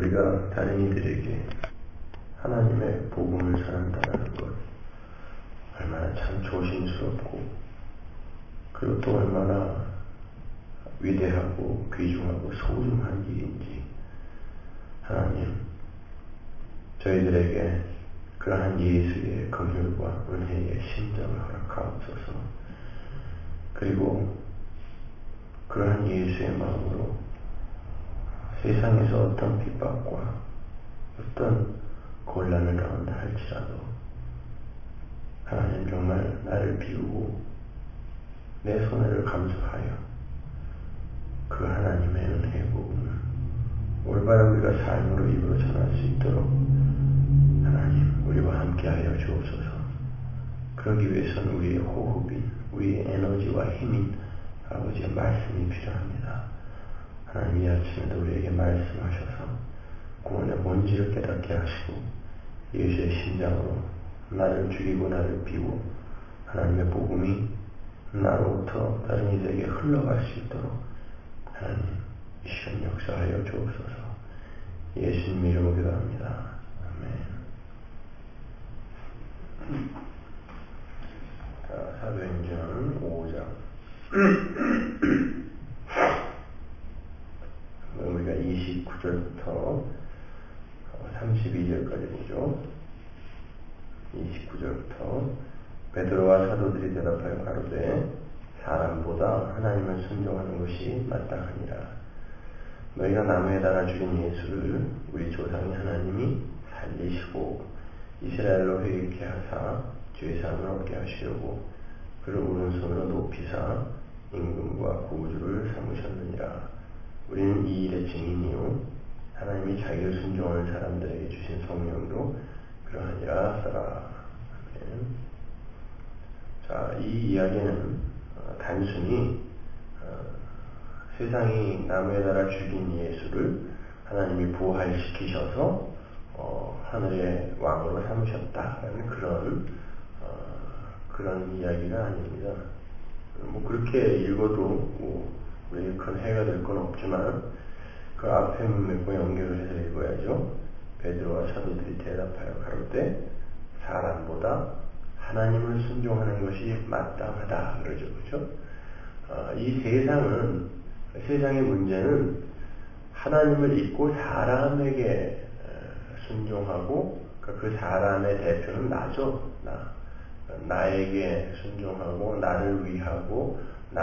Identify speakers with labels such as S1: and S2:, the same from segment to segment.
S1: 우리가 다른 이들에게 하나님의 복음을 전한다는 것 얼마나 참 조심스럽고 그리고 또 얼마나 위대하고 귀중하고 소중한 일인지 하나님 저희들에게 그러한 예수의 긍휼과 은혜의 심정을 허락하옵소서. 그리고 그러한 예수의 마음으로 세상에서 어떤 핍박과 어떤 곤란을 당한다 할지라도 하나님 정말 나를 비우고 내 손해를 감수하여 그 하나님의 은혜의 복음을 올바른 우리가 삶으로 입으로 전할 수 있도록 하나님 우리와 함께하여 주옵소서. 그러기 위해서는 우리의 호흡인 우리의 에너지와 힘인 아버지의 말씀이 필요합니다. 하나님 이 아침에도 우리에게 말씀하셔서 구원의 본질을 깨닫게 하시고 예수의 심장으로 나를 죽이고 나를 비워 하나님의 복음이 나로부터 다른 이들에게 흘러갈 수 있도록 하나님 이 시간 역사하여 주옵소서. 예수님 이름으로 기도합니다. 아멘. 자, 사도행전 5장 우리가 29절부터 32절까지 보죠. 29절부터 베드로와 사도들이 대답하여 가로되 사람보다 하나님을 순종하는 것이 마땅하니라. 너희가 나무에 달아 죽인 예수를 우리 조상의 하나님이 살리시고 이스라엘로 회개케 하사 죄사함을 얻게 하시려고 그를 오른손으로 높이사 임금과 구주를 삼으셨느니라. 우리는 이 일의 증인이요 하나님이 자기를 순종하는 사람들에게 주신 성령도 그러하니라 하더라. 자, 이 이야기는 단순히 세상이 나무에 달아 죽인 예수를 하나님이 부활시키셔서 하늘의 왕으로 삼으셨다라는 그런 이야기가 아닙니다. 뭐 그렇게 읽어도 우리에게 큰 해가 될 건 없지만 그 앞에 문맥과 연결을 해서 읽어야죠. 베드로와 사도들이 대답하여 가로되 사람보다 하나님을 순종하는 것이 마땅하다 그러죠. 그렇죠? 이 세상의 문제는 하나님을 잊고 사람에게 순종하고 그 사람의 대표는 나죠. 나에게 순종하고 나를 위하고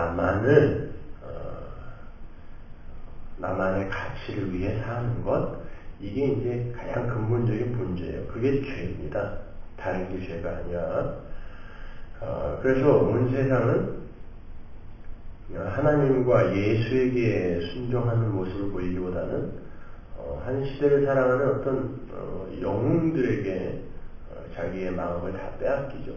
S1: 나만의 가치를 위해 사는 것, 이게 이제 가장 근본적인 문제예요. 그게 죄입니다. 다른 게 죄가 아니라. 그래서 온 세상은 하나님과 예수에게 순종하는 모습을 보이기보다는 한 시대를 살아가는 어떤 영웅들에게 자기의 마음을 다 빼앗기죠.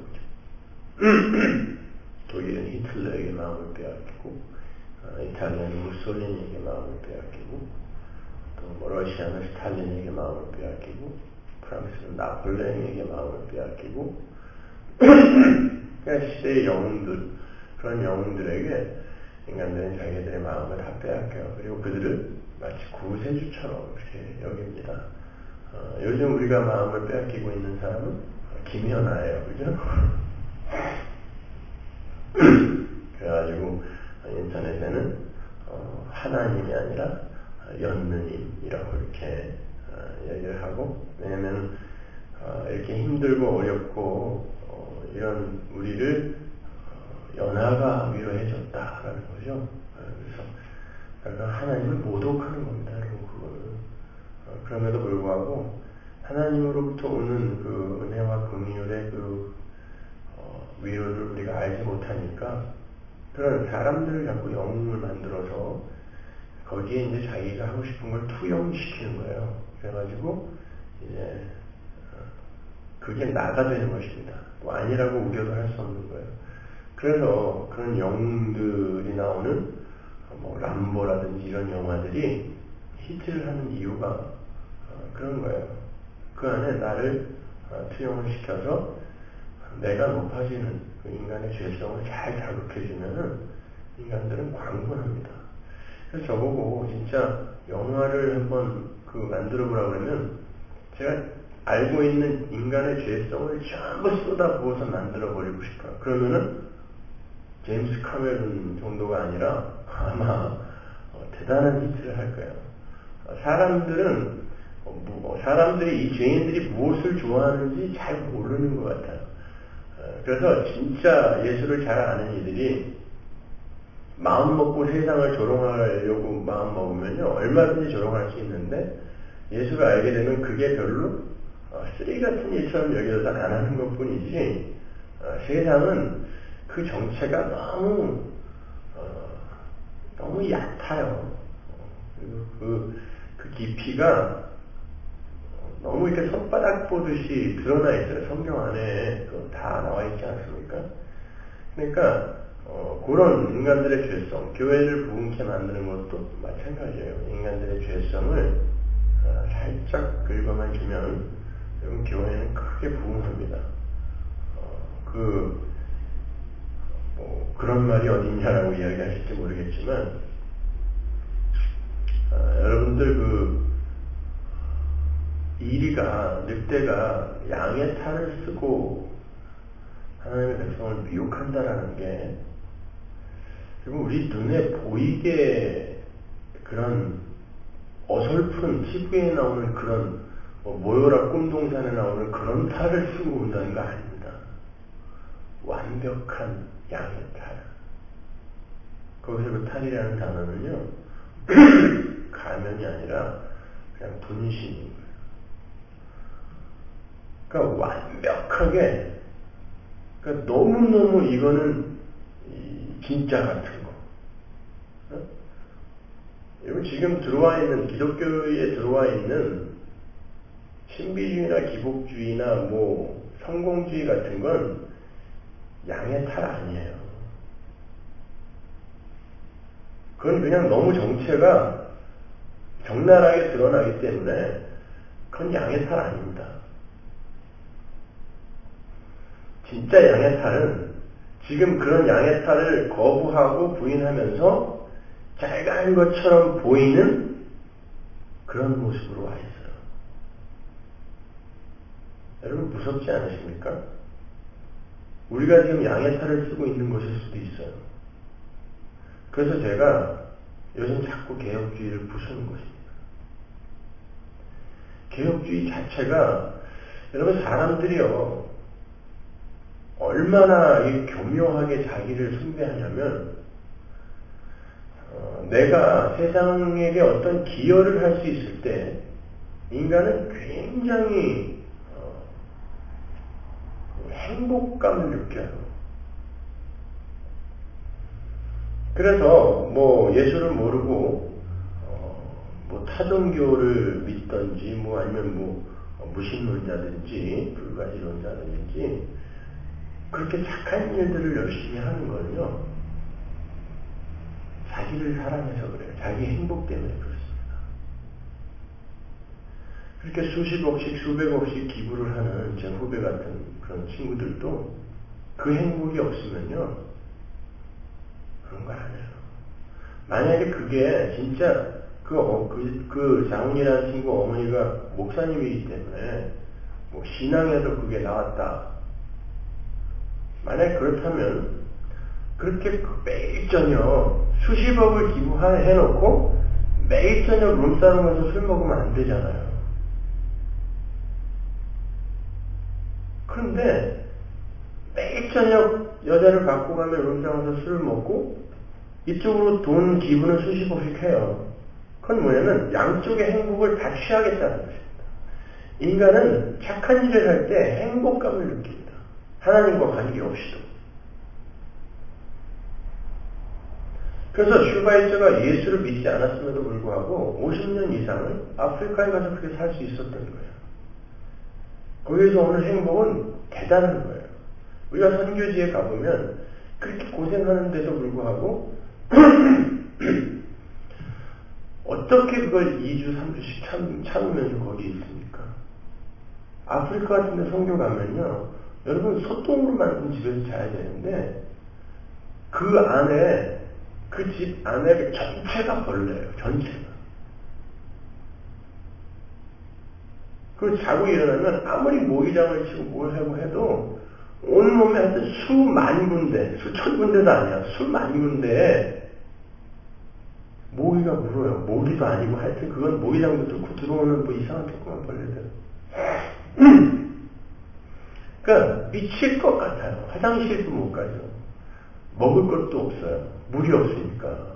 S1: 독일은 히틀러에게 마음을 빼앗기고 이탈리아는 무솔리니에게 마음을 빼앗기고 또 러시아는 스탈린에게 마음을 빼앗기고 프랑스는 나폴레옹에게 마음을 빼앗기고 그러니까 시대의 영웅들 그런 영웅들에게 인간들은 자기들의 마음을 다 빼앗겨요. 그리고 그들을 마치 구세주처럼 그렇게 여깁니다. 요즘 우리가 마음을 빼앗기고 있는 사람은 김연아예요. 그죠? 그래가지고 인터넷에는 하나님이 아니라 연느님이라고 이렇게 얘기를 하고, 왜냐하면 이렇게 힘들고 어렵고 이런 우리를 연하가 위로해줬다라는 거죠. 그래서 하나님을 모독하는 겁니다. 여러분 그거는. 그럼에도 불구하고 하나님으로부터 오는 그 은혜와 긍휼의 그 위로를 우리가 알지 못하니까 그런 사람들을 자꾸 영웅을 만들어서 거기에 이제 자기가 하고 싶은 걸 투영시키는 거예요. 그래가지고 이제 그게 나가 되는 것입니다. 또 아니라고 우겨도 할 수 없는 거예요. 그래서 그런 영웅들이 나오는 뭐 람보라든지 이런 영화들이 히트를 하는 이유가 그런 거예요. 그 안에 나를 투영을 시켜서 내가 높아지는 그 인간의 죄성을 잘 자극해주면 인간들은 광분합니다. 그래서 저보고 진짜 영화를 한번 만들어 보라고 그러면 제가 알고 있는 인간의 죄성을 전부 쏟아 부어서 만들어 버리고 싶어요. 그러면은 제임스 카메론 정도가 아니라 아마 대단한 히트를 할 거예요. 사람들이 이 죄인들이 무엇을 좋아하는지 잘 모르는 것 같아요. 그래서 진짜 예수를 잘 아는 이들이 마음 먹고 세상을 조롱하려고 마음 먹으면요 얼마든지 조롱할 수 있는데 예수를 알게 되면 그게 별로 쓰레기 같은 일처럼 여겨져서 안 하는 것 뿐이지 세상은 그 정체가 너무 얕아요. 그리고 그 깊이가 너무 이렇게 손바닥 보듯이 드러나 있어요. 성경 안에 다 나와 있지 않습니까? 그러니까 그런 인간들의 죄성, 교회를 부흥케 만드는 것도 마찬가지예요. 인간들의 죄성을 살짝 긁어만 주면 여러분 교회는 크게 부흥합니다. 그런 말이 어딨냐라고 이야기하실지 모르겠지만 여러분들 늑대가 양의 탈을 쓰고 하나님의 백성을 미혹한다라는 게 그리고 우리 눈에 보이게 그런 어설픈 TV에 나오는 그런 모여라 꿈동산에 나오는 그런 탈을 쓰고 온다는 거 아닙니다. 완벽한 양의 탈. 거기서 그 탈이라는 단어는요 가면이 아니라 그냥 분신인 거예요. 그러니까 완벽하게 그러니까 너무너무 이거는 진짜 같은 거. 여러분 지금 기독교에 들어와 있는 신비주의나 기복주의나 성공주의 같은 건 양의 탈 아니에요. 그건 그냥 너무 정체가 적나라하게 드러나기 때문에 그건 양의 탈 아닙니다. 진짜 양의 탈은 지금 그런 양의 탈을 거부하고 부인하면서 잘간 것처럼 보이는 그런 모습으로 와 있어요. 여러분 무섭지 않으십니까? 우리가 지금 양의 탈을 쓰고 있는 것일 수도 있어요. 그래서 제가 요즘 자꾸 개혁주의를 부수는 것입니다. 개혁주의 자체가 여러분 사람들이요 얼마나 교묘하게 자기를 숭배하냐면 내가 세상에게 어떤 기여를 할 수 있을 때 인간은 굉장히 행복감을 느껴요. 그래서 예수를 모르고 타종교를 믿든지 아니면 무신론자든지 불가지론자든지 그렇게 착한 일들을 열심히 하는 건요 자기를 사랑해서 그래요. 자기 행복 때문에 그렇습니다. 그렇게 수십억씩 수백억씩 기부를 하는 제 후배 같은 그런 친구들도 그 행복이 없으면요 그런 거 안 해요. 만약에 그게 진짜 그 장훈이라는 친구 어머니가 목사님이기 때문에 신앙에서 그게 나왔다. 만약 그렇다면 그렇게 매일 저녁 수십억을 기부해놓고 매일 저녁 룸사롱 가서 술 먹으면 안 되잖아요. 그런데 매일 저녁 여자를 갖고 가면 룸사롱 가서 술을 먹고 이쪽으로 돈 기부는 수십억씩 해요. 그건 뭐냐면 양쪽의 행복을 다 취하겠다는 것입니다. 인간은 착한 일을 할 때 행복감을 느낍니다. 하나님과 관계없이도. 그래서 슈바이처가 예수를 믿지 않았음에도 불구하고 50년 이상을 아프리카에 가서 그렇게 살 수 있었던 거예요. 거기에서 오는 행복은 대단한 거예요. 우리가 선교지에 가보면 그렇게 고생하는데도 불구하고 어떻게 그걸 2주, 3주씩 참으면서 거기에 있습니까? 아프리카 같은 데 선교 가면요. 여러분 소똥으로 만든 집에서 자야 되는데 그 안에 그 집 안에 전체가 벌레예요. 전체가. 그리고 자고 일어나면 아무리 모기장을 치고 뭘 하고 해도 온몸에 하여튼 수만 군데, 수천 군데도 아니야. 수만 군데에 모기가 물어요. 모기도 아니고 하여튼 그건 모기장도 뚫고 들어오는 뭐 이상한 조그만 벌레들. 그러니까 미칠 것 같아요. 화장실도 못 가죠. 먹을 것도 없어요. 물이 없으니까.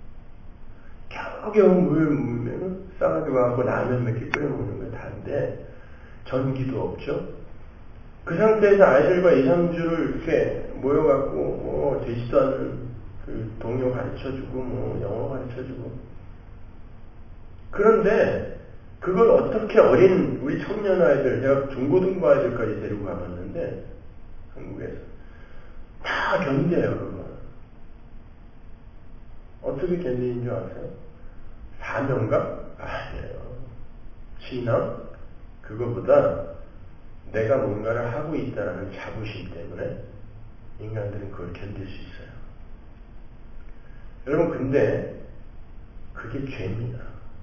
S1: 겨우겨우 물 물면 싸가지고 하고 라면 몇 개 끓여 먹는 거 다인데 전기도 없죠. 그 상태에서 아이들과 2, 3주를 이렇게 모여갖고 뭐 되지도 않는 그 동요 가르쳐주고 뭐 영어 가르쳐주고 그런데 그걸 어떻게 어린 우리 청년 아이들 제가 중고등부 아이들까지 데리고 가봤는데 한국에서 다 견뎌요 그거. 어떻게 견디는 줄 아세요? 사명감? 아니에요. 신앙? 그거보다 내가 뭔가를 하고 있다는 자부심 때문에 인간들은 그걸 견딜 수 있어요. 여러분 근데 그게 죄입니다.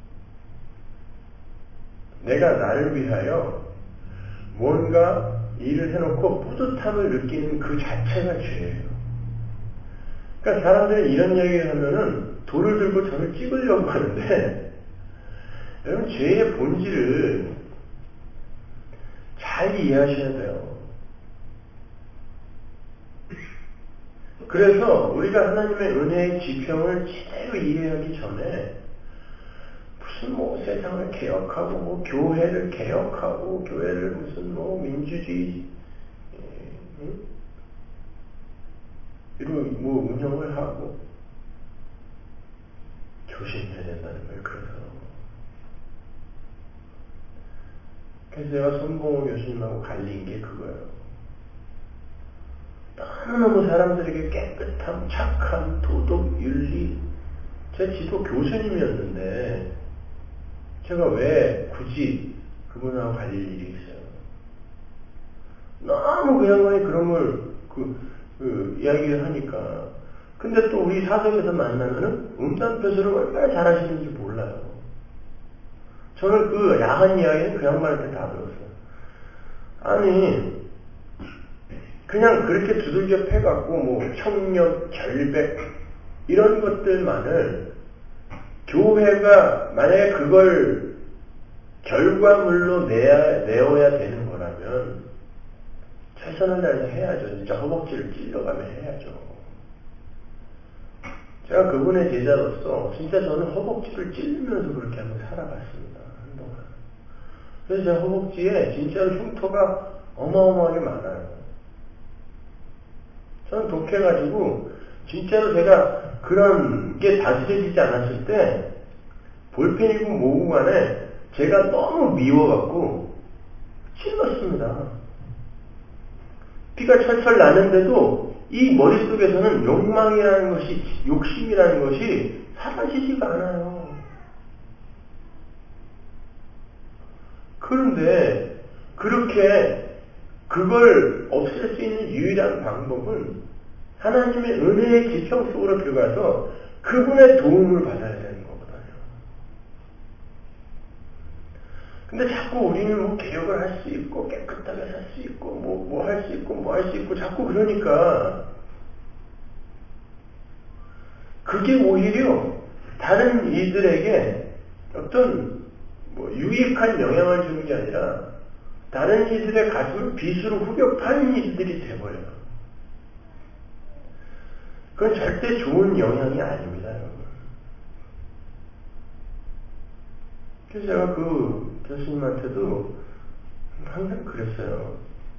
S1: 내가 나를 위하여 뭔가 일을 해놓고 뿌듯함을 느끼는 그 자체가 죄예요. 그러니까 사람들이 이런 얘기를 하면은 돌을 들고 저를 찍으려고 하는데 여러분 죄의 본질을 잘 이해하셔야 돼요. 그래서 우리가 하나님의 은혜의 지평을 제대로 이해하기 전에 무슨 뭐 세상을 개혁하고 뭐 교회를 개혁하고 교회를 무슨 뭐 민주주의 이런 뭐 운영을 하고 조심해야 된다는 거예요. 그래서 제가 손봉호 교수님하고 갈린 게 그거예요. 너무너무 사람들에게 깨끗함, 착함, 도덕, 윤리 제 지도 교수님이었는데 제가 왜 굳이 그분하고 갈릴 일이 있어요. 너무 그 양반이 그런 걸 이야기를 하니까 근데 또 우리 사석에서 만나면은 음담패설을 얼마나 잘하시는지 몰라요. 저는 그 야한 이야기는 그 양반한테 다 들었어요. 아니 그냥 그렇게 두들겨 패갖고 뭐 청력, 결백 이런 것들만을 교회가 만약에 그걸 결과물로 내어야 되는 거라면 최선을 다해서 해야죠. 진짜 허벅지를 찔러가며 해야죠. 제가 그분의 제자로서 진짜 저는 허벅지를 찔리면서 그렇게 한번 살아봤습니다. 한동안. 그래서 제 허벅지에 진짜로 흉터가 어마어마하게 많아요. 저는 독해가지고 진짜로 제가 그런 게 다스려지지 않았을 때 볼펜이고 뭐고 간에 제가 너무 미워갖고 찔렀습니다. 피가 철철 나는데도 이 머릿속에서는 욕망이라는 것이, 욕심이라는 것이 사라지지가 않아요. 그런데 그렇게 그걸 없앨 수 있는 유일한 방법은 하나님의 은혜의 지평 속으로 들어가서 그분의 도움을 받아야 되는 거거든요. 근데 자꾸 우리는 뭐 개혁을 할 수 있고 깨끗하게 살 수 있고 뭐 할 수 있고 뭐 할 수 있고 자꾸 그러니까 그게 오히려 다른 이들에게 어떤 뭐 유익한 영향을 주는 게 아니라 다른 이들의 가슴을 빗으로 후벼 파는 일들이 돼버려요. 그건 절대 좋은 영향이 아닙니다, 여러분. 그래서 제가 그 교수님한테도 항상 그랬어요.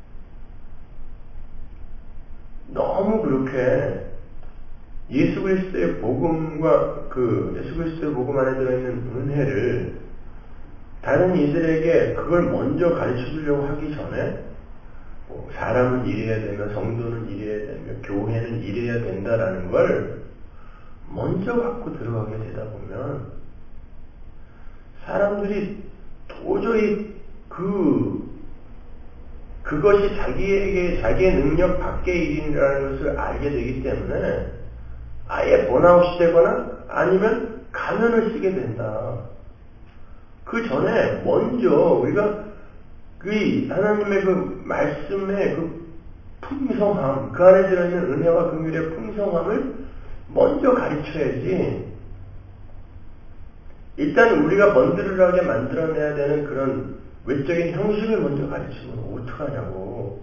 S1: 너무 그렇게 예수 그리스도의 복음과 예수 그리스도의 복음 안에 들어있는 은혜를 다른 이들에게 그걸 먼저 가르쳐 주려고 하기 전에 뭐 사람은 이래야 되며 성도는 이래야 되며 교회는 이래야 된다라는 걸 먼저 갖고 들어가게 되다 보면 사람들이 도저히 그것이 자기의 능력 밖의 일이라는 것을 알게 되기 때문에 아예 번아웃이 되거나 아니면 가면을 쓰게 된다. 그 전에 먼저 우리가 그 하나님의 그 말씀의 그 풍성함, 그 안에 들어있는 은혜와 긍휼의 풍성함을 먼저 가르쳐야지. 일단 우리가 번들하게 만들어내야 되는 그런 외적인 형식을 먼저 가르치면 어떡하냐고.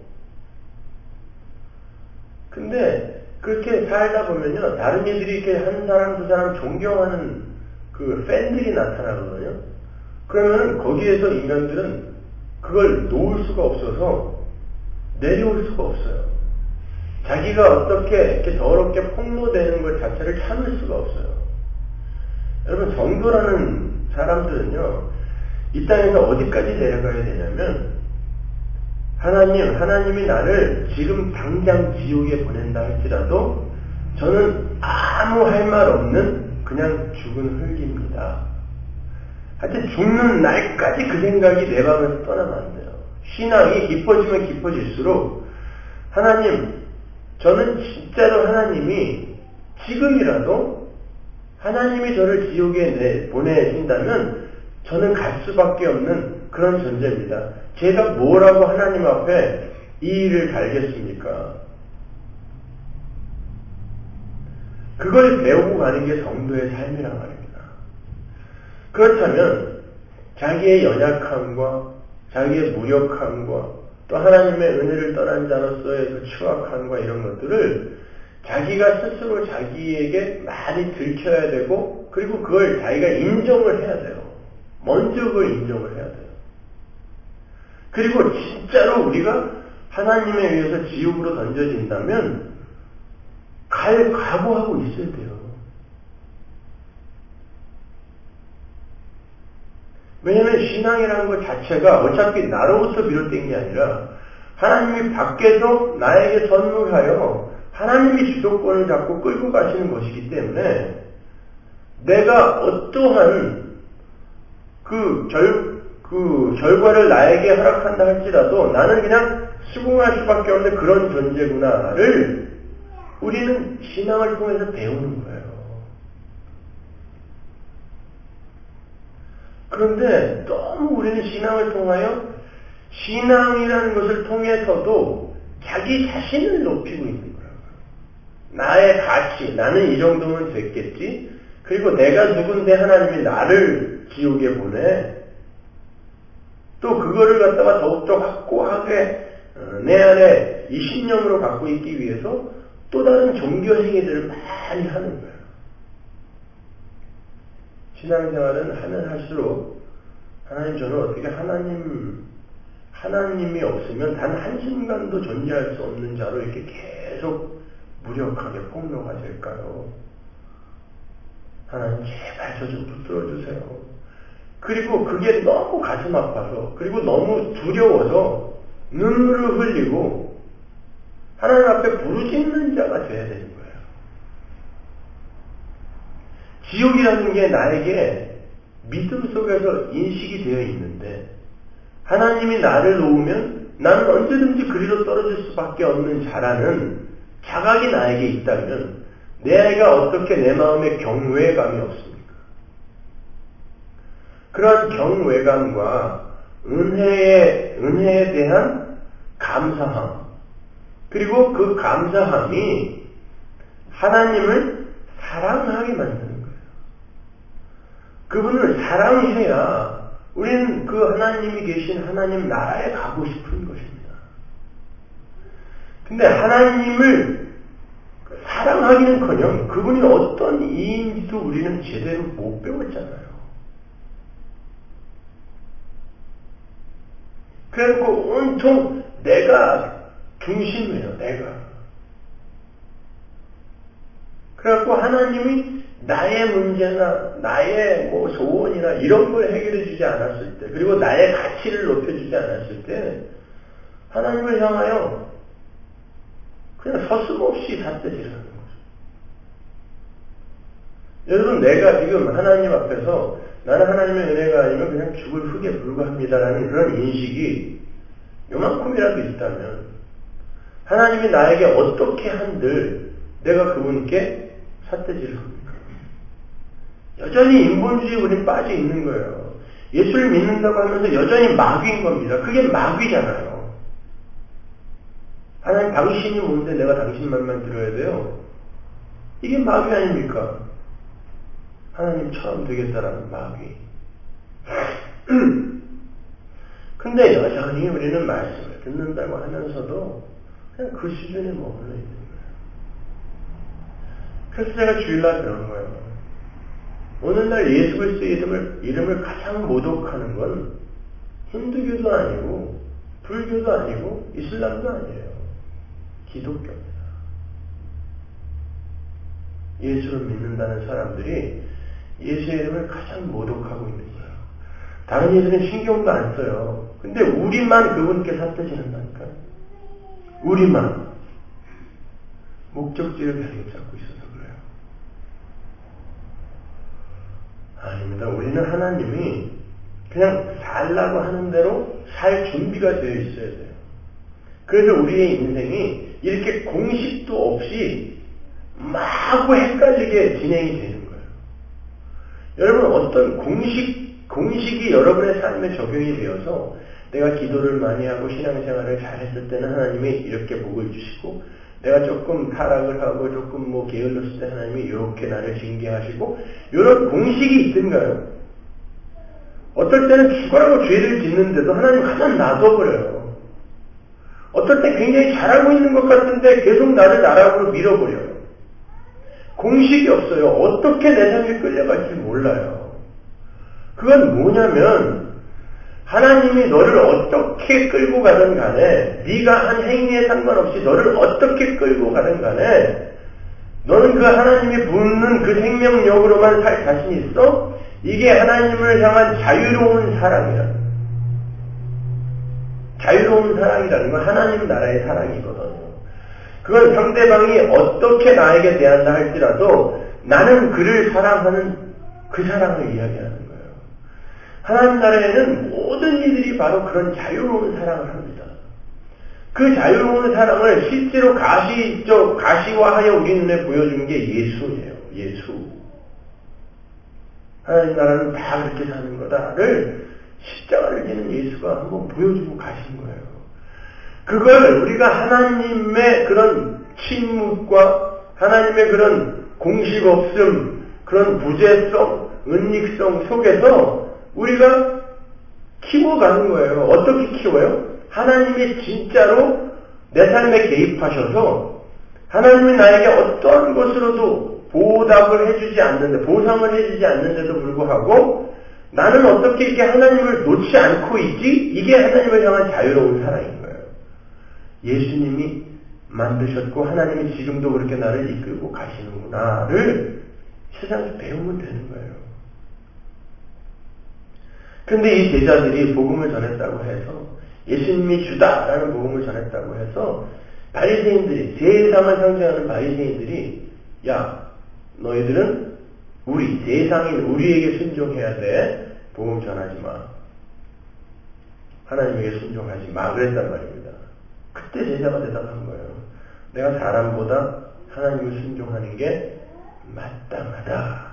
S1: 근데 그렇게 살다 보면요, 다른 이들이 이렇게 한 사람, 두 사람 존경하는 그 팬들이 나타나거든요. 그러면은 거기에서 인간들은 그걸 놓을 수가 없어서 내려올 수가 없어요. 자기가 어떻게 이렇게 더럽게 폭로되는 것 자체를 참을 수가 없어요. 여러분, 성도라는 사람들은요, 이 땅에서 어디까지 내려가야 되냐면, 하나님이 나를 지금 당장 지옥에 보낸다 할지라도, 저는 아무 할 말 없는 그냥 죽은 흙입니다. 하여튼 죽는 날까지 그 생각이 내 마음에서 떠나면 안 돼요. 신앙이 깊어지면 깊어질수록, 하나님, 저는 진짜로 하나님이 지금이라도 하나님이 저를 지옥에 보내신다면 저는 갈 수밖에 없는 그런 존재입니다. 제가 뭐라고 하나님 앞에 이 일을 달겠습니까? 그걸 배우고 가는 게 성도의 삶이란 말입니다. 그렇다면 자기의 연약함과 자기의 무력함과 또 하나님의 은혜를 떠난 자로서의 그 추악함과 이런 것들을 자기가 스스로 자기에게 많이 들켜야 되고, 그리고 그걸 자기가 인정을 해야 돼요. 먼저 그걸 인정을 해야 돼요. 그리고 진짜로 우리가 하나님에 의해서 지옥으로 던져진다면 갈 각오하고 있어야 돼요. 왜냐하면 신앙이라는 것 자체가 어차피 나로부터 비롯된 게 아니라 하나님이 밖에서 나에게 선물하여 하나님이 주도권을 잡고 끌고 가시는 것이기 때문에 내가 어떠한 그 결과를 나에게 허락한다 할지라도 나는 그냥 수긍할 수밖에 없는 그런 존재구나를 우리는 신앙을 통해서 배우는 거예요. 그런데 너무 우리는 신앙을 통하여 신앙이라는 것을 통해서도 자기 자신을 높이고 있는 거예요. 나의 가치, 나는 이 정도면 됐겠지. 그리고 내가 누군데 하나님이 나를 지옥에 보내. 또 그거를 갖다가 더욱더 확고하게 내 안에 이 신념으로 갖고 있기 위해서 또 다른 종교 행위들을 많이 하는 거예요. 신앙생활은 하면 할수록 하나님, 저는 어떻게 하나님이 없으면 단 한순간도 존재할 수 없는 자로 이렇게 계속 무력하게 폭로가 될까요? 하나님, 제발 저 좀 붙들어 주세요. 그리고 그게 너무 가슴 아파서, 그리고 너무 두려워서 눈물을 흘리고 하나님 앞에 부르짖는 자가 돼야 되는 거예요. 지옥이라는 게 나에게 믿음 속에서 인식이 되어 있는데, 하나님이 나를 놓으면 나는 언제든지 그리로 떨어질 수밖에 없는 자라는 자각이 나에게 있다면 내가 어떻게 내 마음에 경외감이 없습니까? 그런 경외감과 은혜에 대한 감사함, 그리고 그 감사함이 하나님을 사랑하게 만드는 거예요. 그분을 사랑해야 우리는 그 하나님이 계신 하나님 나라에 가고 싶은 것입니다. 근데 하나님을 사랑하기는커녕 그분이 어떤 이인지도 우리는 제대로 못 배웠잖아요. 그래놓고 온통 내가 중심이에요. 내가. 그래갖고 하나님이 나의 문제나 나의 뭐 소원이나 이런 걸 해결해 주지 않았을 때, 그리고 나의 가치를 높여주지 않았을 때 하나님을 향하여 그냥 서슴없이 삿대질을 하는 거죠. 여러분, 내가 지금 하나님 앞에서 나는 하나님의 은혜가 아니면 그냥 죽을 흙에 불과합니다라는 그런 인식이 요만큼이라도 있다면 하나님이 나에게 어떻게 한들 내가 그분께 삿대질을 합니까? 여전히 인본주의에 우린 빠져 있는 거예요. 예수를 믿는다고 하면서 여전히 마귀인 겁니다. 그게 마귀잖아요. 하나님 당신이 뭔데 내가 당신 말만 들어야 돼요? 이게 마귀 아닙니까? 하나님처럼 되겠다라는 마귀. 근데 여전히 우리는 말씀을 듣는다고 하면서도 그냥 그 수준에 머물러 있는 거예요. 그래서 제가 주일날 그런 거예요. 오늘날 예수 그리스도의 이름을 가장 모독하는 건 힌두교도 아니고 불교도 아니고 이슬람도 아니에요. 기독교입니다. 예수를 믿는다는 사람들이 예수의 이름을 가장 모독하고 있는 거예요. 다른 예수는 신경도 안 써요. 근데 우리만 그분께 삿대지른다니까요. 우리만. 목적지를 계속 잡고 있어서 그래요. 아닙니다. 우리는 하나님이 그냥 살라고 하는 대로 살 준비가 되어 있어야 돼요. 그래서 우리의 인생이 이렇게 공식도 없이 마구 헷갈리게 진행이 되는 거예요. 여러분 어떤 공식이 여러분의 삶에 적용이 되어서 내가 기도를 많이 하고 신앙생활을 잘 했을 때는 하나님이 이렇게 복을 주시고 내가 조금 타락을 하고 조금 게을렀을 때 하나님이 이렇게 나를 징계하시고 이런 공식이 있던가요? 어떨 때는 죽으라고 죄를 짓는데도 하나님 가만 놔둬버려요. 어떨 때 굉장히 잘하고 있는 것 같은데 계속 나를 나락으로 밀어버려요. 공식이 없어요. 어떻게 내 삶이 끌려갈지 몰라요. 그건 뭐냐면 하나님이 너를 어떻게 끌고 가든 간에 네가 한 행위에 상관없이 너를 어떻게 끌고 가든 간에 너는 그 하나님이 붓는 그 생명력으로만 살 자신이 있어? 이게 하나님을 향한 자유로운 사랑이라는 건 하나님 나라의 사랑이거든요. 그건 상대방이 어떻게 나에게 대한다 할지라도 나는 그를 사랑하는 그 사랑을 이야기하는 거예요. 하나님 나라에는 모든 이들이 바로 그런 자유로운 사랑을 합니다. 그 자유로운 사랑을 실제로 가시화하여 우리 눈에 보여준 게 예수예요. 예수. 하나님 나라는 다 그렇게 사는 거다를 십자가를 지는 예수가 한번 보여주고 가신 거예요. 그걸 우리가 하나님의 그런 침묵과 하나님의 그런 공식 없음, 그런 부재성, 은닉성 속에서 우리가 키워가는 거예요. 어떻게 키워요? 하나님이 진짜로 내 삶에 개입하셔서 하나님이 나에게 어떤 것으로도 보상을 해주지 않는데도 불구하고 나는 어떻게 이렇게 하나님을 놓지 않고 있지? 이게 하나님을 향한 자유로운 사랑인 거예요. 예수님이 만드셨고 하나님이 지금도 그렇게 나를 이끌고 가시는구나를 세상에서 배우면 되는 거예요. 근데 이 제자들이 복음을 전했다고 해서 예수님이 주다라는 복음을 전했다고 해서 바리새인들이 세상을 상징하는 바리새인들이 야 너희들은 우리에게 순종해야 돼. 복음 전하지 마. 하나님에게 순종하지 마. 그랬단 말입니다. 그때 제자가 대답한 거예요. 내가 사람보다 하나님을 순종하는 게 마땅하다.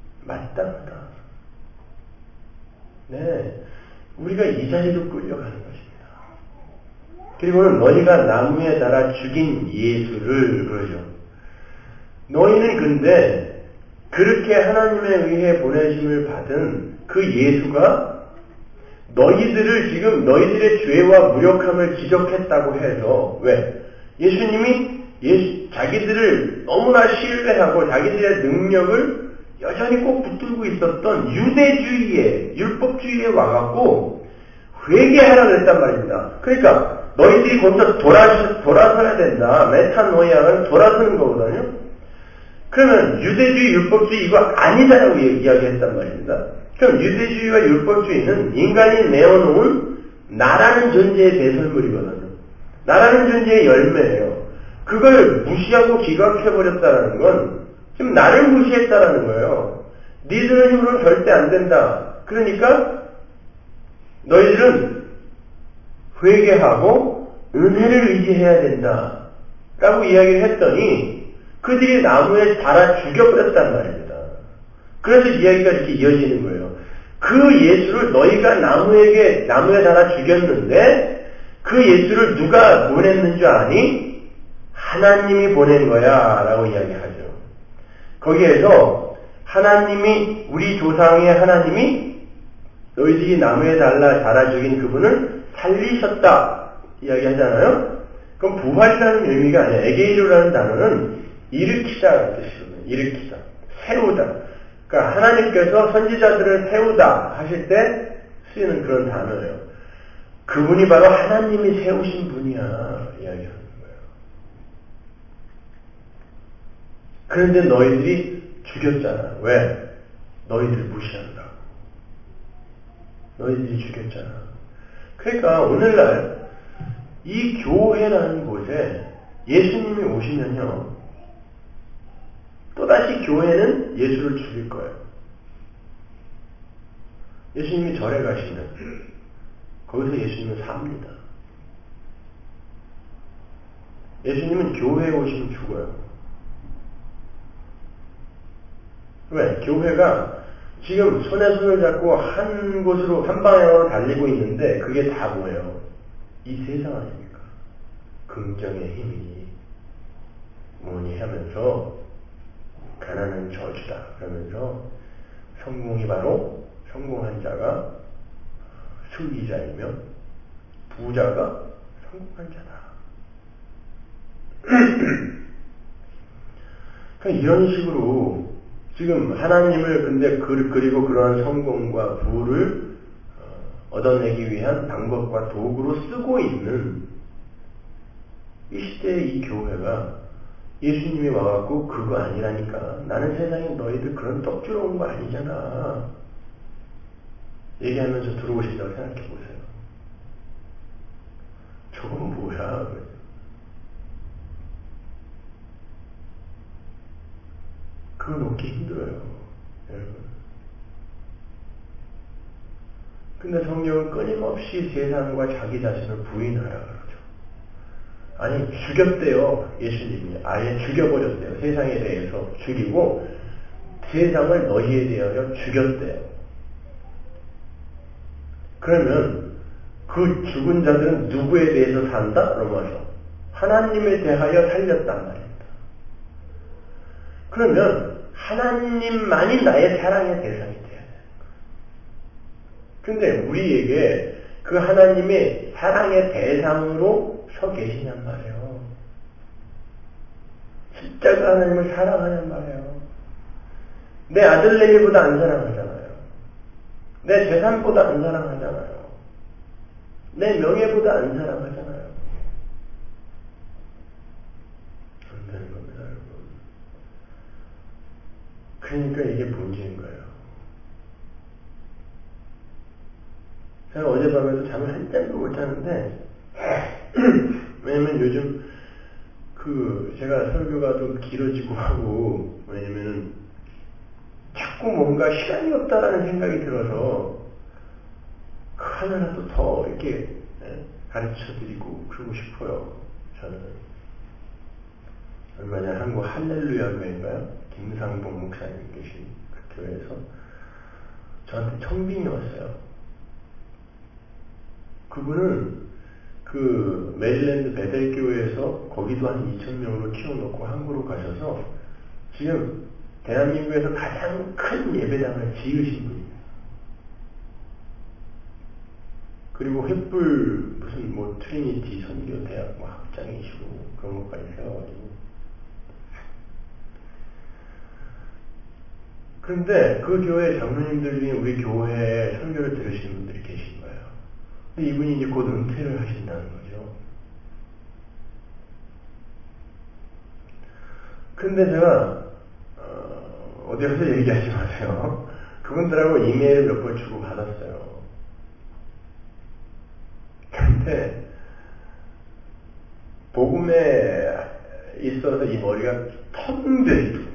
S1: 네, 우리가 이 자리로 끌려가는 것입니다. 그리고는 너희가 나무에 달아 죽인 예수를 그러죠. 너희는 근데 그렇게 하나님에 의해 보내심을 받은 그 예수가 너희들을 지금 너희들의 죄와 무력함을 지적했다고 해서 왜? 예수님이 자기들을 너무나 신뢰하고 자기들의 능력을 여전히 꼭 붙들고 있었던 유대주의에 율법주의에 와갖고 회개하라 그랬단 말입니다. 그러니까 너희들이 거기서 돌아서야 된다. 메타노이아는 돌아서는 거거든요. 그러면 유대주의 율법주의 이거 아니다라고 이야기했단 말입니다. 그럼 유대주의와 율법주의는 인간이 내어놓은 나라는 존재의 배설물이거든요. 나라는 존재의 열매예요. 그걸 무시하고 기각해버렸다는 건 지금 나를 무시했다라는 거예요. 니들의 힘으로는 절대 안 된다. 그러니까 너희들은 회개하고 은혜를 의지해야 된다. 라고 이야기를 했더니 그들이 나무에 달아 죽여버렸단 말입니다. 그래서 이야기가 이렇게 이어지는 거예요. 그 예수를 너희가 나무에 달아 죽였는데 그 예수를 누가 보냈는 줄 아니? 하나님이 보낸 거야 라고 이야기하죠. 거기에서 하나님이 우리 조상의 하나님이 너희들이 나무에 달아 죽인 그분을 살리셨다 이야기하잖아요. 그럼 부활이라는 의미가 아니라 에게이로라는 단어는 일으키다라는 뜻이거든요. 일으키다, 세우다. 그러니까 하나님께서 선지자들을 세우다 하실 때 쓰이는 그런 단어예요. 그분이 바로 하나님이 세우신 분이야 이야기하는 거예요. 그런데 너희들이 죽였잖아. 왜? 너희들 무시한다고. 너희들이 죽였잖아. 그러니까 오늘날 이 교회라는 곳에 예수님이 오시면요. 또다시 교회는 예수를 죽일 거예요. 예수님이 절에 가시면 거기서 예수님은 삽니다. 예수님은 교회에 오시면 죽어요. 왜? 교회가 지금 손에 손을 잡고 한 곳으로, 한 방향으로 달리고 있는데 그게 다 뭐예요? 이 세상 아닙니까? 긍정의 힘이 뭐니 하면서 가난은 저주다 그러면서 성공이 바로 성공한 자가 승리자이며 부자가 성공한 자다. 그러니까 이런 식으로 지금 하나님을 근데 그리고 그러한 성공과 부를 얻어내기 위한 방법과 도구로 쓰고 있는 이 시대의 이 교회가 예수님이 와갖고 그거 아니라니까 나는 세상에 너희들 그런 떡주러 온 거 아니잖아 얘기하면서 들어오신다고 생각해 보세요. 저건 뭐야? 그거 놓기 힘들어요, 여러분. 근데 성경은 끊임없이 세상과 자기 자신을 부인하라 그러죠. 아니, 죽였대요, 예수님이. 아예 죽여버렸대요. 세상에 대해서 죽이고 세상을 너희에 대하여 죽였대요. 그러면 그 죽은 자들은 누구에 대해서 산다? 로마서. 하나님에 대하여 살렸단 말입니다. 그러면 하나님만이 나의 사랑의 대상이 돼야 돼요. 근데 우리에게 그 하나님의 사랑의 대상으로 서 계시냔 말이에요. 십자가 하나님을 사랑하냔 말이에요. 내 아들내미보다 안 사랑하잖아요. 내 재산보다 안 사랑하잖아요. 내 명예보다 안 사랑하잖아요. 안 되는 겁니다, 여러분. 그러니까 이게 문제인 거예요. 제가 어젯밤에도 잠을 한잠도 못 자는데 왜냐면 요즘 제가 설교가 좀 길어지고 하고 왜냐면은 자꾸 뭔가 시간이 없다라는 생각이 들어서 그 하나라도 더 이렇게 가르쳐 드리고 그러고 싶어요. 저는 얼마 전에 한국 할렐루야 교회인가요? 김상봉 목사님 계신 그 교회에서 저한테 청빙이 왔어요. 그분은 그 메릴랜드 베델교회에서 거기도 한 2,000명으로 키워놓고 한국으로 가셔서 지금 대한민국에서 가장 큰 예배당을 지으신 분입니다. 그리고 횃불 무슨 뭐 트리니티 선교대학 뭐 학장이시고 그런 것까지 세워가지고 그런데 그 교회 장로님들 중에 우리 교회에 설교를 들으시는 분들이 계신 거예요. 근데 이분이 이제 곧 은퇴를 하신다는 거죠. 근데 제가 어디 가서 얘기하지 마세요. 그분들하고 이메일을 몇 번 주고 받았어요. 근데 복음에 있어서 이 머리가 텅 비어 있더구만.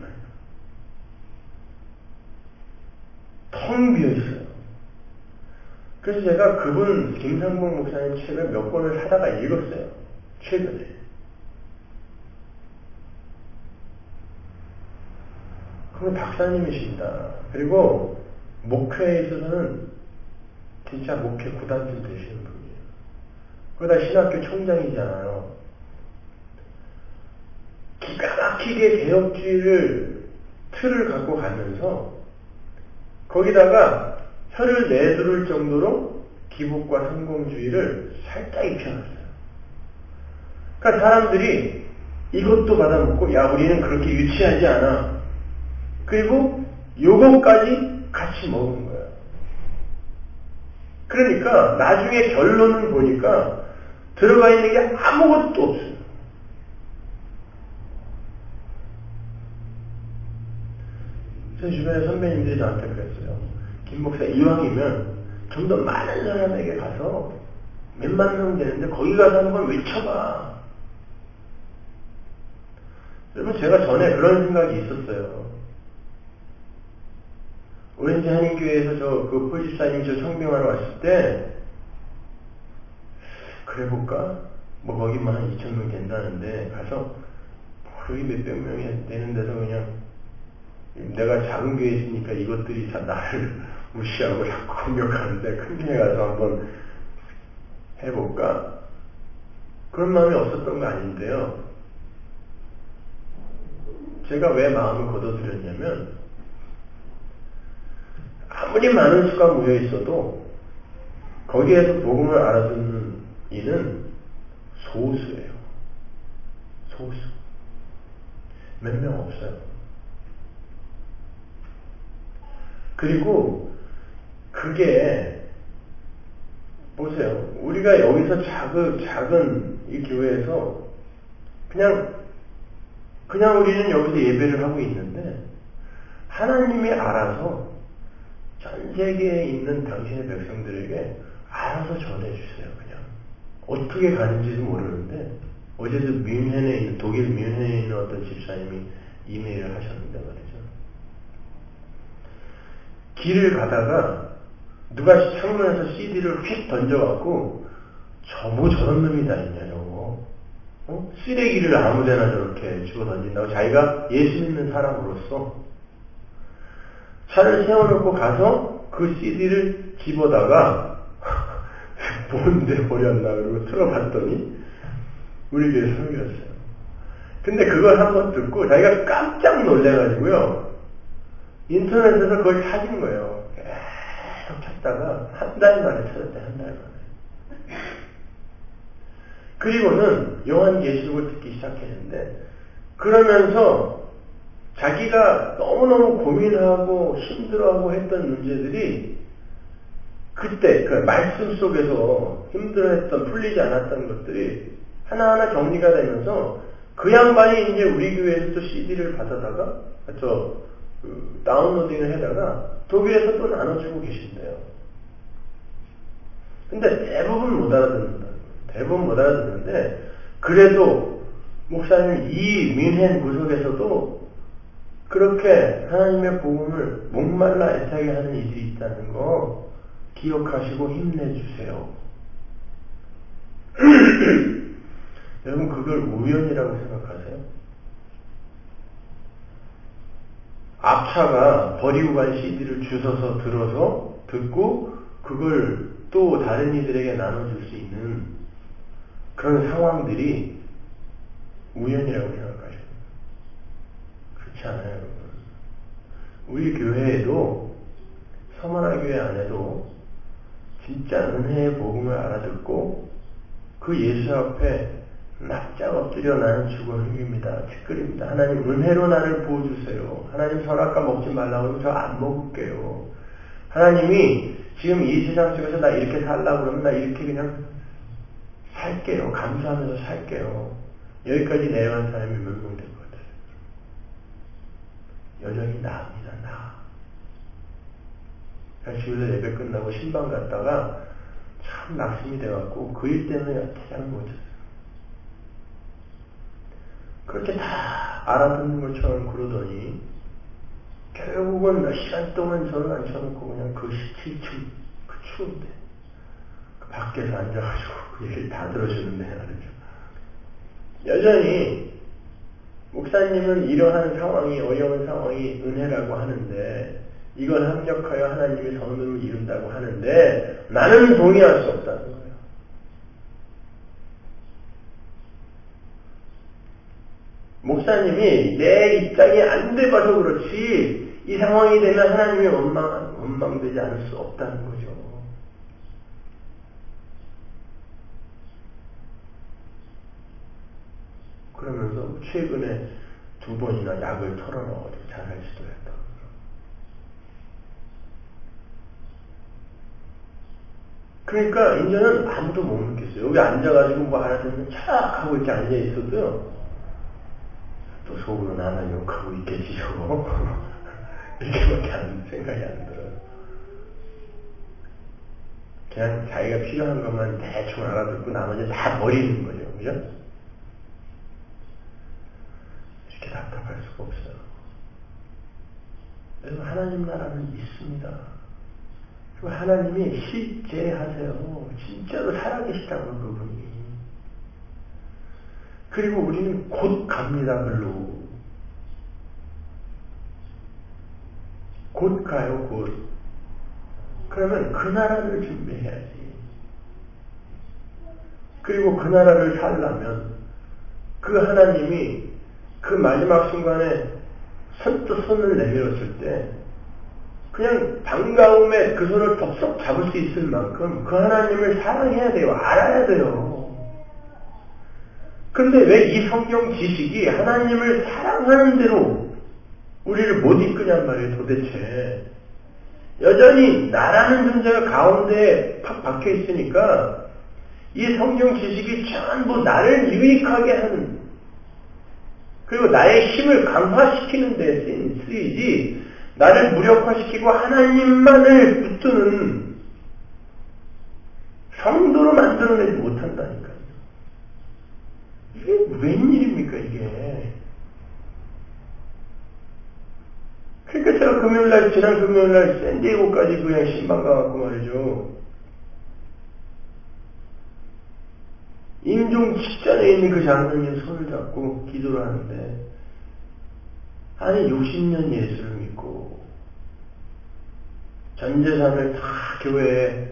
S1: 텅 비어 있어요. 그래서 제가 그분 김상봉 목사님 책을 몇 권을 사다가 읽었어요. 최근에. 그분 박사님이십니다. 그리고 목회에 있어서는 진짜 목회 구단쯤 되시는 분이에요. 거기다 신학교 총장이잖아요. 기가 막히게 개혁주의를 틀을 갖고 가면서 거기다가 혀를 내두를 정도로 기복과 성공주의를 살짝 입혀놨어요. 그러니까 사람들이 이것도 받아먹고 야 우리는 그렇게 유치하지 않아. 그리고 요것까지 같이 먹은 거야. 그러니까 나중에 결론은 보니까 들어가 있는 게 아무것도 없어요. 제 주변에 선배님들이 저한테 그랬어요. 김 목사 이왕이면 좀 더 많은 사람에게 가서 몇만 명 되는데 거기 가서 한번 외쳐봐. 여러분 제가 전에 그런 생각이 있었어요. 오렌지 한인교회에서 그 포집사님이 저 청빙하러 왔을 때 그래 볼까? 뭐 거기 뭐 한 2,000명 된다는데 가서 거기 몇백 명이 되는 데서 그냥 내가 작은 교회에 있으니까 이것들이 다 나를 무시하고 자꾸 공격하는데 큰 교회 가서 한번 해볼까? 그런 마음이 없었던 거 아닌데요. 제가 왜 마음을 거둬들였냐면 아무리 많은 수가 모여 있어도 거기에서 복음을 알아듣는 이는 소수예요. 소수. 몇 명 없어요. 그리고 그게 보세요. 우리가 여기서 작은 이 교회에서 그냥 우리는 여기서 예배를 하고 있는데 하나님이 알아서 전 세계에 있는 당신의 백성들에게 알아서 전해주세요. 그냥 어떻게 가는지도 모르는데 어제도 뮌헨에 있는 독일 뮌헨에 있는 어떤 집사님이 이메일을 하셨는데 말이죠. 길을 가다가 누가 창문에서 CD를 휙 던져갖고 뭐 저런 놈이 다 있냐 저거. 쓰레기를 아무데나 저렇게 주워 던진다고 자기가 예수 믿는 사람으로서 차를 세워놓고 가서 그 CD를 집어다가 뭔데 버렸나 그러고 틀어봤더니 우리 교회 설교였어요. 근데 그걸 한번 듣고 자기가 깜짝 놀래가지고요. 인터넷에서 그걸 찾은 거예요. 계속 찾다가 한 달 만에 찾았대. 한 달 만에. 그리고는 요한계시록을 듣기 시작했는데 그러면서 자기가 너무너무 고민하고 힘들어하고 했던 문제들이 그때 그 말씀 속에서 힘들어했던 풀리지 않았던 것들이 하나하나 정리가 되면서 그 양반이 이제 우리 교회에서 또 CD를 받아다가 다운로딩을 해다가 독일에서 또 나눠주고 계신대요. 근데 대부분 못 알아듣는다는 거예요. 대부분 못 알아듣는데 그래도 목사님 이 뮌헨 구석에서도 그렇게 하나님의 복음을 목말라 애타게 하는 이들이 있다는 거 기억하시고 힘내주세요. 여러분 그걸 우연이라고 생각하세요? 앞차가 버리고 간 CD를 주워서 들어서 듣고 그걸 또 다른 이들에게 나눠줄 수 있는 그런 상황들이 우연이라고 생각하십니까? 그렇지 않아요, 여러분. 우리 교회에도 서머나 교회 안에도 진짜 은혜의 복음을 알아듣고 그 예수 앞에 납작 엎드려 나는 죽은 흙입니다. 티끌입니다. 하나님 은혜로 나를 부어주세요. 하나님 선악과 먹지 말라고 그러면 저 안 먹을게요. 하나님이 지금 이 세상 속에서 나 이렇게 살라고 그러면 나 이렇게 그냥 살게요. 감사하면서 살게요. 여기까지 내려간 사람이 몇 명 될 것 같아요. 여전히 나입니다. 나. 집에서 예배 끝나고 신방 갔다가 참 낙심이 돼갖고 그 일 때문에 여태까지 못 잤어요. 그렇게 다 알아듣는 것처럼 그러더니 결국은 몇 시간 동안 저를 앉혀놓고 그냥 그 17층 그 추운데 그 밖에서 앉아가지고 그 얘기를 다 들어주는데 말이죠. 여전히 목사님은 이러한 상황이 어려운 상황이 은혜라고 하는데 이걸 합력하여 하나님의 선으로 이룬다고 하는데 나는 동의할 수 없다는 거예요. 목사님이 내 입장이 안 돼봐서 그렇지 이 상황이 되면 하나님이 원망되지 않을 수 없다는 거죠. 그러면서 최근에 2번이나 약을 털어넣어가지고 자살 시도했다고. 그러니까 이제는 아무도 못 믿겠어요. 여기 앉아가지고 뭐 하나 되면 촥 하고 이렇게 앉아있어도요. 또 속으로 나만 욕하고 있겠지요. 이렇게밖에 생각이 안 들어요. 그냥 자기가 필요한 것만 대충 알아듣고 나머지 다 버리는 거죠. 그죠? 이렇게 답답할 수가 없어요. 여러분 하나님 나라는 있습니다. 그리고 하나님이 실제하세요. 진짜로 살아계시다고요, 그분이. 그리고 우리는 곧 갑니다, 글로. 곧 가요, 곧. 그러면 그 나라를 준비해야지. 그리고 그 나라를 살려면 그 하나님이 그 마지막 순간에 선뜻 손을 내밀었을 때 그냥 반가움에 그 손을 덥석 잡을 수 있을 만큼 그 하나님을 사랑해야 돼요. 알아야 돼요. 그런데 왜 이 성경 지식이 하나님을 사랑하는 대로 우리를 못 이끄냔 말이에요, 도대체. 여전히 나라는 존재가 가운데에 팍 박혀 있으니까 이 성경 지식이 전부 나를 유익하게 하는 그리고 나의 힘을 강화시키는 데 쓰이지 나를 무력화시키고 하나님만을 붙드는 성도로 만들어내지 못한다니까요. 이게 웬일입니까 이게. 그러니까 제가 지난 금요일날 샌디에고까지 그냥 신방 가갖고 말이죠. 임종 직전에 있는 그 장로님 손을 잡고 기도를 하는데 아니 60년 예수를 믿고 전 재산을 다 교회에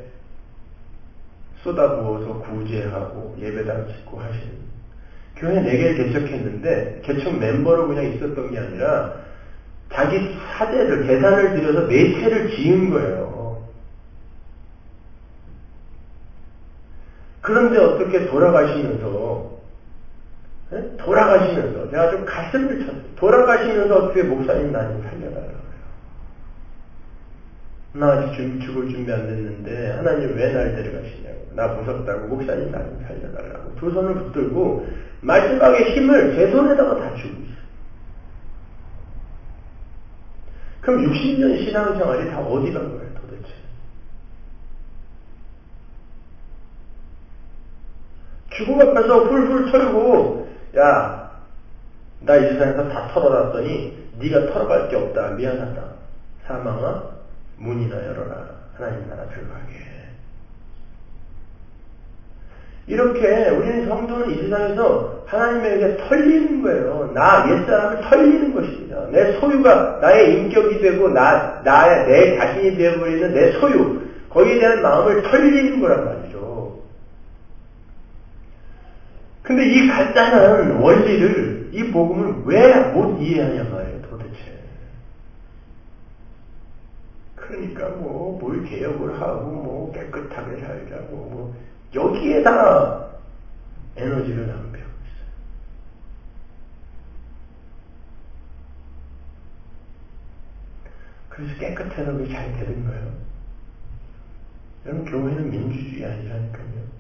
S1: 쏟아부어서 구제하고 예배당 짓고 하시는 교회 4개를 개척했는데 개척 멤버로 그냥 있었던 게 아니라 자기 사재를 재산을 들여서 4채를 지은 거예요. 그런데 어떻게 돌아가시면서 제가 좀 가슴을 쳤어요. 돌아가시면서 어떻게 목사님 나 좀 살려달라고요. 나 아직 죽을 준비 안 됐는데 하나님 왜 날 데려가시냐고. 나 무섭다고 목사님 나 좀 살려달라고. 두 손을 붙들고 마지막에 힘을 제 손에다가 다 주고 있어요. 그럼 60년 신앙생활이 다 어디 간 거예요 도대체. 죽음 앞에서 훌훌 털고 야 나 이 세상에서 다 털어놨더니 네가 털어갈 게 없다. 미안하다. 사망아 문이나 열어라. 하나님 나라 들어가게. 이렇게 우리는 성도는 이 세상에서 하나님에게 털리는 거예요. 옛사람을 털리는 것입니다. 내 소유가 나의 인격이 되고 내 자신이 되어버리는 내 소유 거기에 대한 마음을 털리는 거란 말이죠. 근데 이 간단한 원리를 이 복음을 왜 못 이해하냐 말이에요 도대체. 그러니까 뭘 개혁을 하고 깨끗하게 살자고 여기에다 에너지를 낭비하고 있어요. 그래서 깨끗해서 그게 잘 되던가요? 여러분 교회는 민주주의 아니라니까요.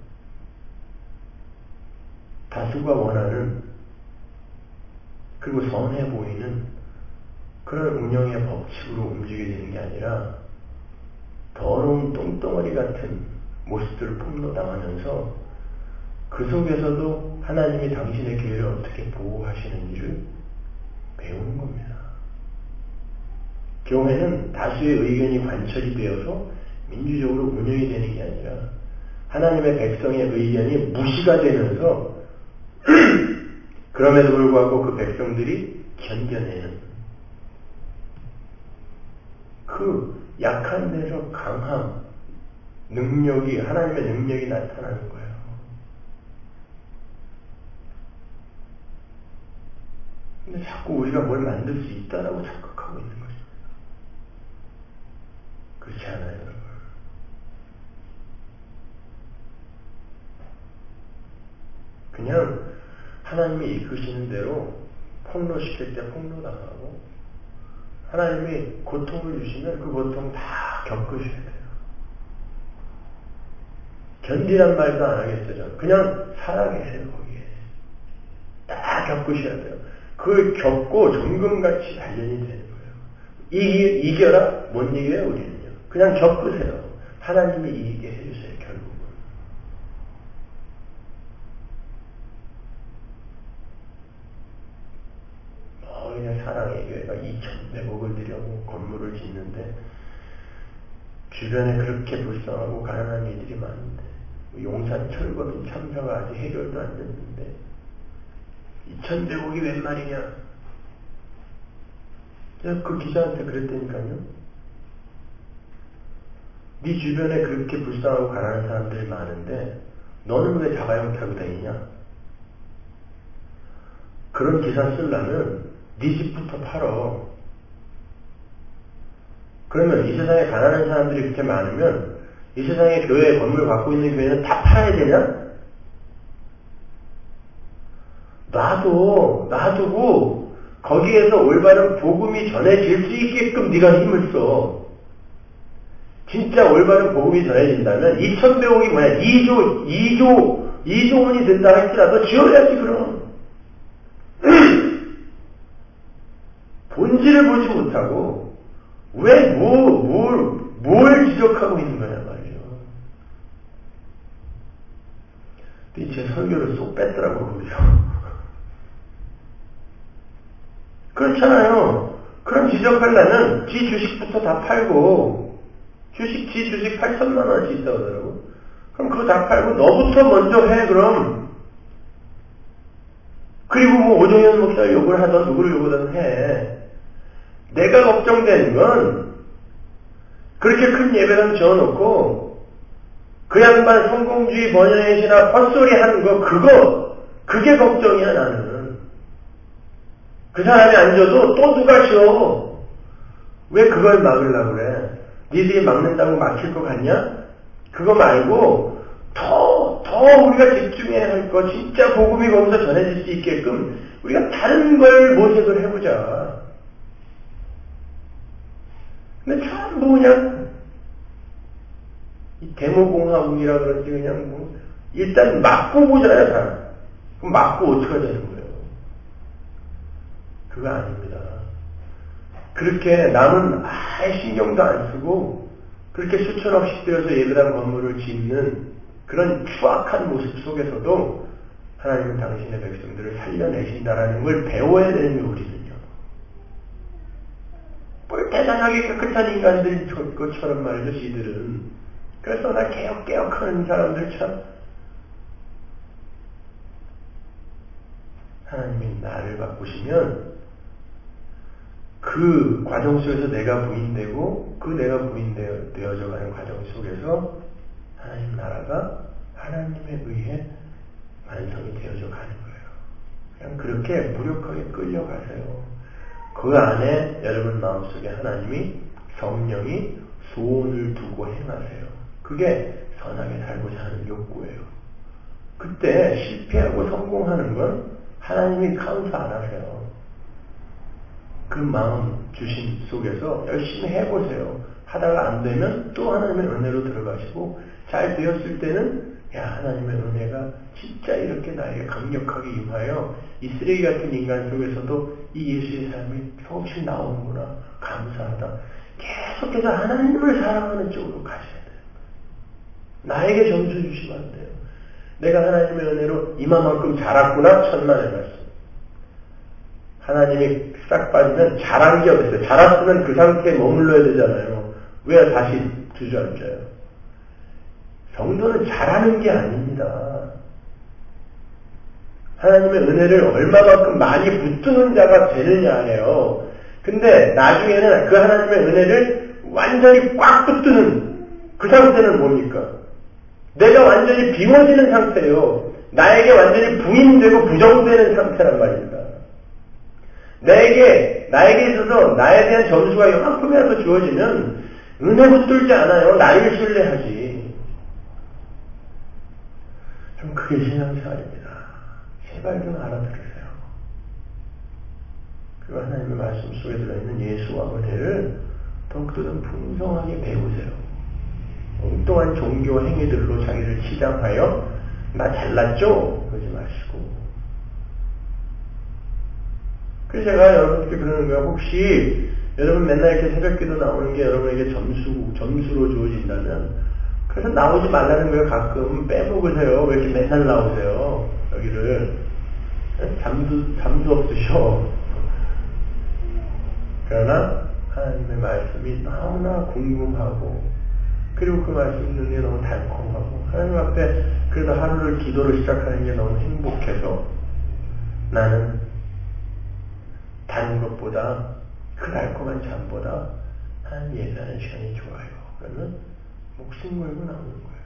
S1: 다수가 원하는 그리고 선해 보이는 그런 운영의 법칙으로 움직이게 되는 게 아니라 더러운 똥덩어리 같은 모습들을 폭로당하면서 그 속에서도 하나님이 당신의 길을 어떻게 보호하시는지를 배우는 겁니다. 교회는 다수의 의견이 관철이 되어서 민주적으로 운영이 되는 게 아니라 하나님의 백성의 의견이 무시가 되면서 그럼에도 불구하고 그 백성들이 견뎌내는 그 약한 데서 강함, 능력이, 하나님의 능력이 나타나는 거예요. 근데 자꾸 우리가 뭘 만들 수 있다라고 착각하고 있는 거죠. 그렇지 않아요, 여러분. 그냥 하나님이 이끄시는 대로 폭로시킬 때 폭로당하고 하나님이 고통을 주시면 그 고통 다 겪으셔야 돼요. 견디란 말도 안 하겠어요. 저는. 그냥 살아계세요, 거기에. 다 겪으셔야 돼요. 그걸 겪고 정금같이 단련이 되는 거예요. 이겨라? 못 이겨요, 우리는요. 그냥 겪으세요. 하나님이 이기게 해주세요, 결국은. 그냥 사랑의 교회가 2,000대목을 들여고 건물을 짓는데 주변에 그렇게 불쌍하고 가난한 이들이 많은데 용산 철거민 참사가 아직 해결도 안 됐는데 2,000대목이 웬 말이냐? 제가 그 기자한테 그랬다니까요. 네 주변에 그렇게 불쌍하고 가난한 사람들이 많은데 너는 왜 자가용 타고 다니냐? 그런 기사 쓰려면 네 집부터 팔어. 그러면 이 세상에 가난한 사람들이 그렇게 많으면 이 세상에 교회 건물 갖고 있는 교회는 다 팔아야 되냐? 놔두고 거기에서 올바른 복음이 전해질 수 있게끔 네가 힘을 써. 진짜 올바른 복음이 전해진다면 2,000배옥이 뭐야? 2조 원이 된다 할지라도 지어야지 그럼. 본질을 보지 못하고 왜 뭘 지적하고 있는 거냐 말이죠. 근데 제 설교를 쏙 뺐더라고 그래요. 그렇잖아요. 그럼 지적하려면 지 주식부터 다 팔고 지 주식 8천만 원씩 있다고 하더라고. 그럼 그거 다 팔고 너부터 먼저 해 그럼. 그리고 뭐 오정현 목사 욕을 하던 누구를 욕을 하든 해. 내가 걱정되는 건 그렇게 큰 예배당 지어놓고 그 양반 성공주의 번영의시나 헛소리 하는 거 그게 걱정이야 나는. 그 사람이 앉아도 또 누가 지어. 왜 그걸 막으려고 그래. 니들이 막는다고 막힐 것 같냐? 그거 말고 더 우리가 집중해야 할 거 진짜 복음이 거기서 전해질 수 있게끔 우리가 다른 걸 모색을 해보자. 근데 전부 그냥 이 데모공화국이라 그런지 그냥 뭐 일단 맞고 보자야 다. 그럼 맞고 어떻게 되는 거예요? 그거 아닙니다. 그렇게 남은 아예 신경도 안 쓰고 그렇게 수천억씩 들여서 예배당 건물을 짓는 그런 추악한 모습 속에서도 하나님은 당신의 백성들을 살려내신다라는 걸 배워야 되는 거예요, 우리는요. 뭘 대단하게 깨끗한 인간들인 것처럼 말이죠, 지들은. 그래서 나 개혁하는 사람들 참. 하나님이 나를 바꾸시면 그 과정 속에서 내가 부인되고 그 내가 부인되어져 가는 과정 속에서 하나님 나라가 하나님에 의해 완성이 되어져 가는 거예요. 그냥 그렇게 무력하게 끌려가세요. 그 안에 여러분 마음속에 하나님이 성령이 소원을 두고 행하세요. 그게 선하게 살고자 하는 욕구예요. 그때 실패하고 성공하는 건 하나님이 카운트 안 하세요. 그 마음 주심 속에서 열심히 해보세요. 하다가 안 되면 또 하나님의 은혜로 들어가시고 잘 되었을 때는 야 하나님의 은혜가 진짜 이렇게 나에게 강력하게 임하여 이 쓰레기 같은 인간 속에서도 이 예수의 삶이 조금씩 나오는구나 감사하다. 계속해서 하나님을 사랑하는 쪽으로 가셔야 돼요. 나에게 점수 주시면 안 돼요. 내가 하나님의 은혜로 이만큼 자랐구나 천만의 말씀. 하나님이 싹 빠지면 자란 게 어딨어요. 자랐으면 그 상태에 머물러야 되잖아요. 왜 다시 주저앉아요? 성도는 자라는 게 아닙니다. 하나님의 은혜를 얼마만큼 많이 붙드는 자가 되느냐예요. 근데 나중에는 그 하나님의 은혜를 완전히 꽉 붙드는 그 상태는 뭡니까? 내가 완전히 비워지는 상태예요. 나에게 완전히 부인되고 부정되는 상태란 말입니다. 나에게 있어서 나에 대한 점수가 요만큼이라도 주어지면 은혜 붙들지 않아요. 나를 신뢰하지. 좀 그게 신앙생활입니다. 제발 좀 알아들으세요. 그리고 하나님의 말씀 속에 들어있는 예수와 은혜를 더욱더 좀 풍성하게 배우세요. 엉뚱한 종교 행위들로 자기를 치장하여 나 잘났죠? 그러지 마시고. 그래서 제가 여러분께 그러는 거예요. 혹시 여러분 맨날 이렇게 새벽기도 나오는 게 여러분에게 점수로 주어진다면 그래서 나오지 말라는 거예요. 가끔 빼먹으세요. 왜 이렇게 맨날 나오세요? 여기를 잠도 없으셔. 그러나 하나님의 말씀이 너무나 궁금하고 그리고 그 말씀 듣는 게 너무 달콤하고 하나님 앞에 그래도 하루를 기도를 시작하는 게 너무 행복해서 나는 다른 것보다 그 달콤한 잠보다 하나님 예배하는 시간이 좋아요. 그러면 목숨 걸고 나오는 거예요.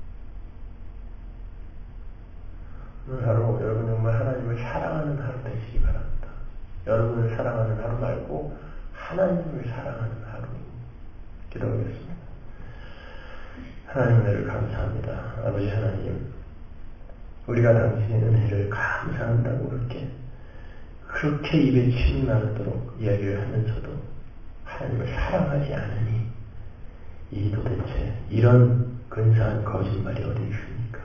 S1: 오늘 하루 여러분 정말 하나님을 사랑하는 하루 되시기 바랍니다. 여러분을 사랑하는 하루 말고 하나님을 사랑하는 하루. 기도하겠습니다. 하나님 은혜를 감사합니다. 아버지 하나님, 우리가 당신의 은혜를 감사한다고 그렇게 입에 침이 나도록 이야기를 하면서도 하나님을 사랑하지 않으니 이 도대체 이런 근사한 거짓말이 어디 있습니까?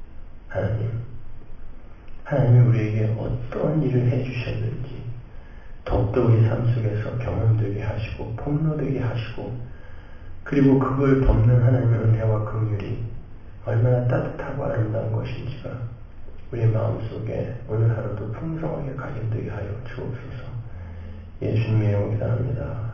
S1: 하나님이 우리에게 어떤 일을 해주셨는지 더욱더 우리 삶 속에서 경험되게 하시고 폭로되게 하시고 그리고 그걸 덮는 하나님의 은혜와 긍휼이 얼마나 따뜻하고 아름다운 것인지가 우리의 마음속에 오늘 하루도 풍성하게 각인되게 하여 주옵소서. 예수님의 이름으로 기도합니다.